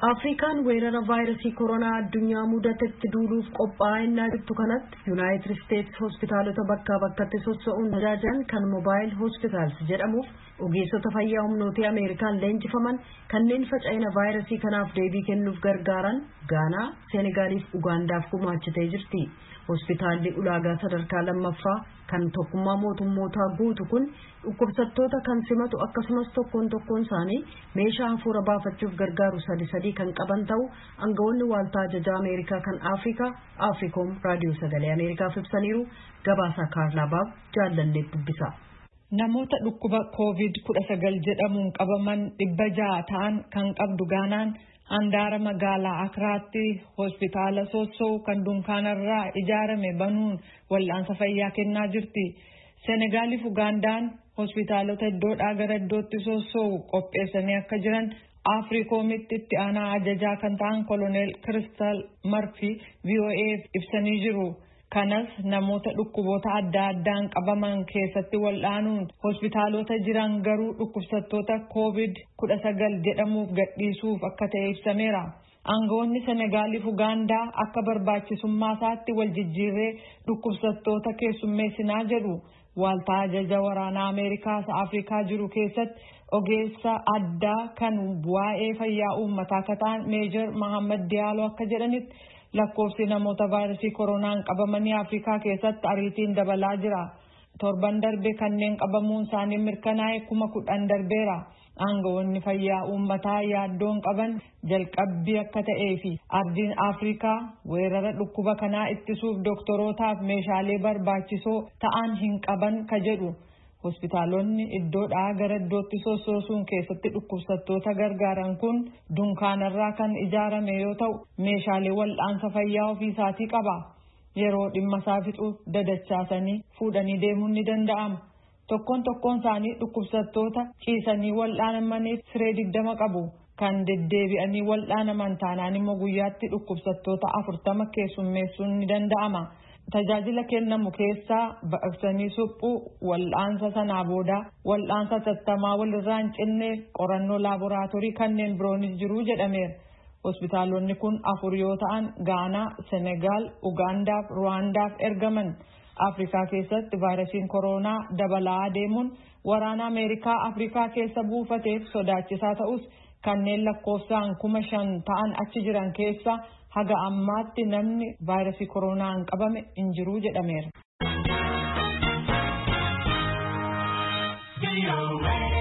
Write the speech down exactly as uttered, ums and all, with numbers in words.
Afrikaan weerara vaayirasii koronaa addunyaa mudatetti duuluuf qophaa'inaa jirtu kanatti Yuunaayitid Isteetsi hospitaalota bakkaa bakkatti sossa'uun tajaajilan kan Mobaayil Hospitaals jedhamuuf ogeessota fayyaa humnoota Ameerikaan leenjifaman kanneen faca'ina vaayirasii kanaaf deebii kennuuf gargaaran Gaanaa, Senegaaliif Ugaandaaf gumaachitee jirti. Hospitaalli ulaagaa sadarkaa lammaffaa kan tokkummaa mootummootaa guutu kun dhukkubsattoota kan simatu akkasumas tokkoon tokkoon isaanii meeshaa hafuura baafachuuf gargaaru sadi sadi kan qaban ta'u aangawoonni waaltaa ajajaa Ameerikaa kan Afrikaa Afriikoom raadiyoo sagalee Ameerikaaf ibsaniiru. Gabaasaa Kaarlaabaab jaallallee dubbisa. Namoota dhukkuba koovid kudha sagal jedhamuun qabaman dhibba ja'a ta'an kan qabdu Gaanaan handaara magaalaa Akiraatti hospitaala Sossoo kan dunkaanarraa ijaarame banuun wal'aansa fayyaa kennaa jirti. Senegaaliif Ugaandaan hospitaalota iddoodhaa gara iddootti Sossoo qopheessanii akka jiran Afriikoomitti itti aanaa ajajaa kan ta'an Koloneel Kiristal Marfi V O A:f ibsanii jiru. Kanas namoota dhukkuboota adda addaan qabaman keessatti wal'aanuun hospitaalota jiran garuu dhukkubsattoota koovid kudha sagal jedhamuuf gadhiisuuf akka ta'e ibsameera. Aangawoonni Senegaaliif Ugaandaa akka barbaachisummaa isaatti wal jijjiirree dhukkubsattoota keessummeessinaa jedhu. Waaltaa ajaja waraanaa Ameerikaas Afrikaa jiru keessatti ogeessa addaa kan waa'ee fayyaa uummataa akka ta'an Meejor Mahammad Diyaaloo akka jedhanitti lakkoofsi namoota vaayirasii koronaan qabamanii Afrikaa keessatti ariitiin dabalaa jira. Torban darbe kanneen qabamuun isaanii mirkanaa'e kuma kudhan darbeera. Aangawoonni fayyaa uummataa yaaddoon qaban jalqabbii akka ta'ee fi ardiin Afrikaa weerara dhukkuba kanaa ittisuuf dooktorootaaf meeshaalee barbaachisoo ta'an hin qaban ka jedhu. Hospitaalonni iddoodhaa gara iddootti sossoosuun keessatti dhukkubsattoota gargaaran kun dunkaanarraa kan ijaarame yoo ta'u meeshaalee wal'aansa fayyaa ofiisaatii qaba. Yeroo dhimma isaa fixuuf dadachaasanii fuudhanii deemuun ni danda'ama. Tokkoon tokkoon isaanii dhukkubsattoota ciisanii wal'aanamaniif siree digdama qabu. Kan deddeebi'anii wal'aanaman taanaan immoo guyyaatti dhukkubsattoota afurtama keessummeessuun ni danda'ama. Tajaajila kennamu keessaa baqaqsanii suphuu, wal'aansa sanaa booda wal'aansa tattamaa walirraa hin cinne qorannoo laaboraatoorii kanneen biroonis jiru jedhameera. Hospitaalonni kun afur yoo ta'an Gaanaa, Senegaal, Ugaandaaf Ruwaandaaf ergaman. Afrikaa keessatti vaayirasiin koronaa dabalaa adeemuun waraana Ameerikaa Afrikaa keessa buufateef sodaachisaa ta'us kanneen lakkoofsaan kuma shan ta'an achi jiran keessa haga ammaatti namni vaayirasii koronaan qabame hin jiru jedhameera.